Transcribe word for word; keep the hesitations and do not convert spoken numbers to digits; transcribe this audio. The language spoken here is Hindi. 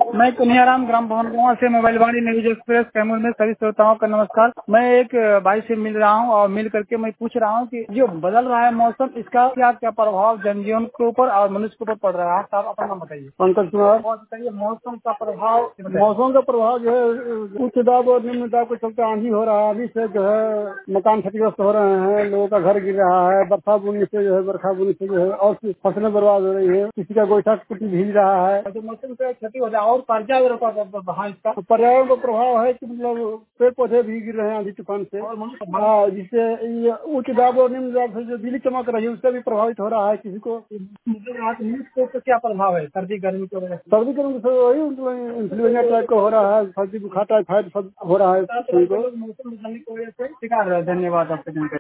मैं कन्हैयाराम ग्राम भवन गाँव से mobile Vaani news express Kaimur में सभी श्रोताओं का नमस्कार। मैं एक भाई से मिल रहा हूं और मिल करके मैं पूछ रहा हूं कि जो बदल रहा है मौसम, इसका क्या क्या प्रभाव जनजीवन के ऊपर और मनुष्य के ऊपर पड़ रहा है। आप अपना नाम बताइए। पंकज कुमार। बताइए मौसम का प्रभाव। मौसम का प्रभाव जो है उच्च दाब और निम्न दाब के चलते आंधी हो रहा है। आंधी से जो है मकान क्षतिग्रस्त हो रहे हैं, लोगों का घर गिर रहा है। बरखा बुनी से जो है बरखा बुनी से जो है और फसलें बर्बाद हो रही है। किसी का गोईठा कुटी भीग रहा है। तो मौसम से क्षति हो रहा है और पर्यावरण का इसका पर्यावरण का प्रभाव है कि मतलब पेड़ पौधे भी गिर रहे हैं आंधी तूफान से। हाँ, जिससे ये उच्च दाब और निम्न दाब से जो बिजली चमक रही है उससे भी प्रभावित हो रहा है। किसी को तो क्या प्रभाव है सर्दी गर्मी की वजह से? सर्दी गर्मी से वही मतलब इन्फ्लुएंजा टाइप का हो रहा है, सर्दी बुखार टाइप हो रहा है। मौसम बदलने की वजह से। धन्यवाद आपका।